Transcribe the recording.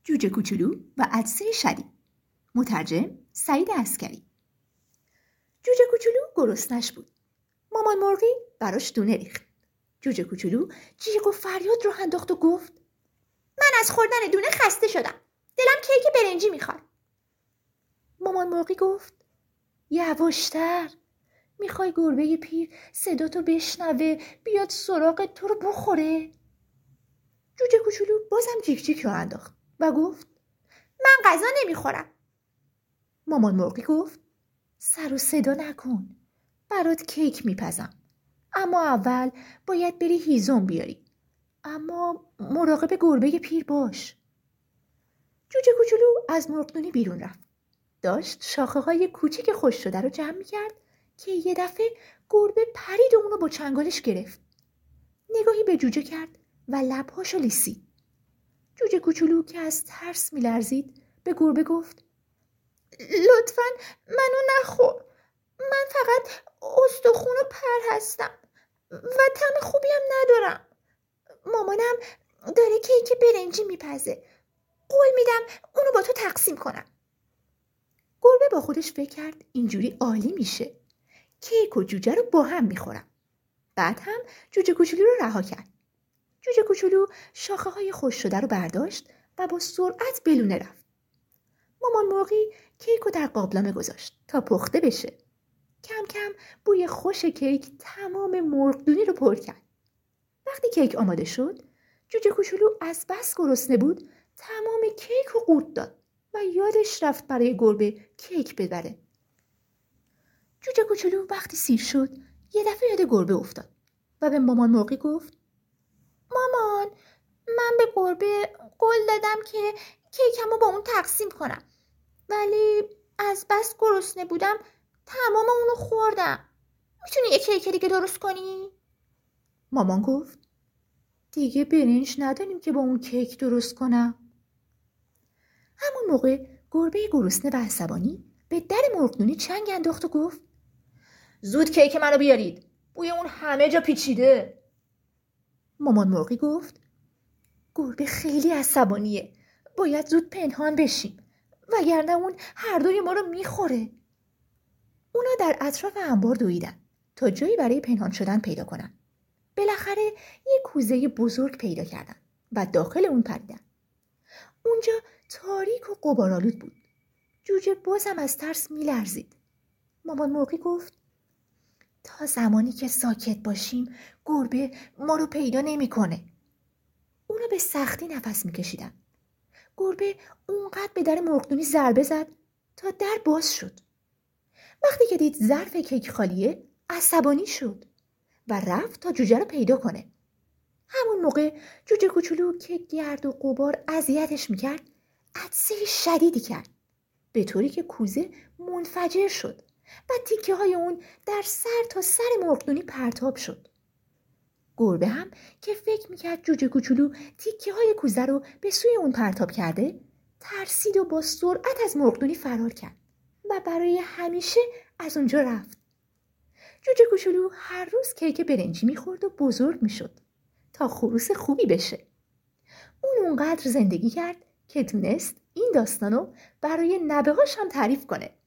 جوجه کوچولو و عطسه شدید. مترجم سعید عسکری. جوجه کوچولو گرسنش بود. مامان مرغی براش دونه ریخت. جوجه کوچولو جیغ و فریاد رو انداخت و گفت من از خوردن دونه خسته شدم. دلم کیک برنجی میخواد. مامان مرغی گفت یواشتر. میخوای گربه پیر صداتو بشنوه بیاد سراغ تو رو بخوره؟ جوجه کوچولو بازم جیک جیک رو انداخت و گفت من غذا نمیخورم. مامان مرغی گفت سر و صدا نکن. برات کیک میپزم. اما اول باید بری هیزم بیاری. اما مراقب گربه پیر باش. جوجه کوچولو از مرغدونی بیرون رفت. داشت شاخه های کوچیک خشک شده رو جمع میکرد که یه دفعه گربه پرید و اونو با چنگالش گرفت. نگاهی به جوجه کرد و لبهاشو لیسید. جوجه کوچولو که از ترس میلرزید به گربه گفت لطفاً منو نخور. من فقط استخون و پر هستم و طعم خوبی هم ندارم. مامانم داره کیک برنجی میپزه. قول میدم اونو با تو تقسیم کنم. گربه با خودش فکر کرد اینجوری عالی میشه. کیک و جوجه رو با هم میخورم. بعد هم جوجه کوچولو رو رها کرد. جوجه کوچولو شاخه های خشک شده رو برداشت و با سرعت به لونه رفت. مامان مرغی کیک رو در قابلمه گذاشت تا پخته بشه. کم کم بوی خوش کیک تمام مرغدونی رو پر کرد. وقتی کیک آماده شد، جوجه کوچولو از بس گرسنه بود تمام کیک رو قورت داد و یادش رفت برای گربه کیک ببره. جوجه کوچولو وقتی سیر شد یه دفعه یاد گربه افتاد و به مامان مرغی گفت مامان، من به گربه قول دادم که کیکمو با اون تقسیم کنم، ولی از بس گرسنه بودم تمام اونو خوردم. میتونی یه کیک دیگه درست کنی؟ مامان گفت دیگه برنج نداریم که با اون کیک درست کنم. همون موقع گربه گرسنه و عصبانی به در مرغدونی چنگ انداخت و گفت زود کیک منو بیارید. بوی اون همه جا پیچیده. مامان مرغی گفت گربه خیلی عصبانیه. باید زود پنهان بشیم وگرنه اون هر دوی ما رو میخوره. اونا در اطراف انبار دویدن تا جایی برای پنهان شدن پیدا کنن. بالاخره یک کوزه بزرگ پیدا کردن و داخل اون پریدن. اونجا تاریک و غبارآلود بود. جوجه بازم از ترس میلرزید. مامان مرغی گفت تا زمانی که ساکت باشیم گربه ما رو پیدا نمیکنه. اونا به سختی نفس میکشیدن. گربه اونقدر به در مرغدونی ضربه زد تا در باز شد. وقتی که دید ظرف کیک خالیه عصبانی شد و رفت تا جوجه رو پیدا کنه. همون موقع جوجه کوچولو که گرد و غبار اذیتش میکرد عطسه شدیدی کرد، به طوری که کوزه منفجر شد و تیکه های اون در سر تا سر مرغدونی پرتاب شد. گربه هم که فکر میکرد جوجه کوچولو تیکه های کوزه رو به سوی اون پرتاب کرده ترسید و با سرعت از مرغدونی فرار کرد و برای همیشه از اونجا رفت. جوجه کوچولو هر روز کیک برنجی میخورد و بزرگ میشد تا خروس خوبی بشه. اون اونقدر زندگی کرد که تونست این داستانو برای نوه‌هاش هم تعریف کنه.